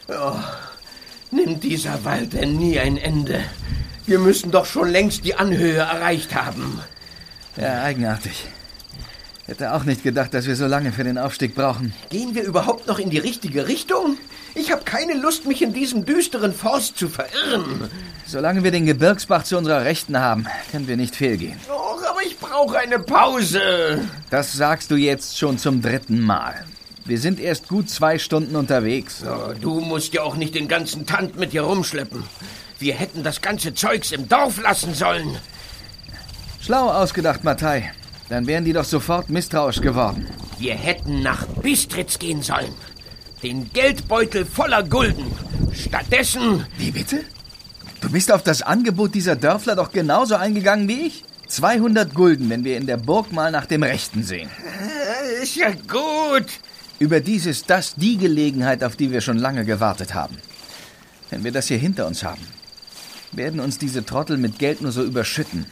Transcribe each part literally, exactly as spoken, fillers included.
Oh, nimmt dieser Wald denn nie ein Ende? Wir müssen doch schon längst die Anhöhe erreicht haben. Ja, eigenartig. Hätte auch nicht gedacht, dass wir so lange für den Aufstieg brauchen. Gehen wir überhaupt noch in die richtige Richtung? Ich habe keine Lust, mich in diesem düsteren Forst zu verirren. Solange wir den Gebirgsbach zu unserer Rechten haben, können wir nicht fehlgehen. Och, aber ich brauche eine Pause. Das sagst du jetzt schon zum dritten Mal. Wir sind erst gut zwei Stunden unterwegs. Oh, du musst ja auch nicht den ganzen Tand mit dir rumschleppen. Wir hätten das ganze Zeugs im Dorf lassen sollen. Schlau ausgedacht, Mathei. Dann wären die doch sofort misstrauisch geworden. Wir hätten nach Bistritz gehen sollen. Den Geldbeutel voller Gulden. Stattdessen... Wie bitte? Du bist auf das Angebot dieser Dörfler doch genauso eingegangen wie ich? zweihundert Gulden, wenn wir in der Burg mal nach dem Rechten sehen. Ist ja gut. Überdies ist das die Gelegenheit, auf die wir schon lange gewartet haben. Wenn wir das hier hinter uns haben, werden uns diese Trottel mit Geld nur so überschütten.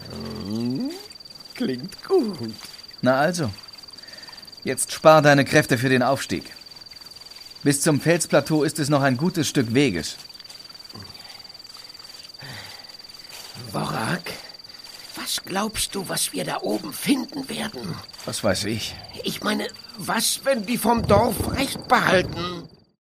Klingt gut. Na also, jetzt spar deine Kräfte für den Aufstieg. Bis zum Felsplateau ist es noch ein gutes Stück Weges. Worak, was glaubst du, was wir da oben finden werden? Was weiß ich? Ich meine, was, wenn die vom Dorf Recht behalten?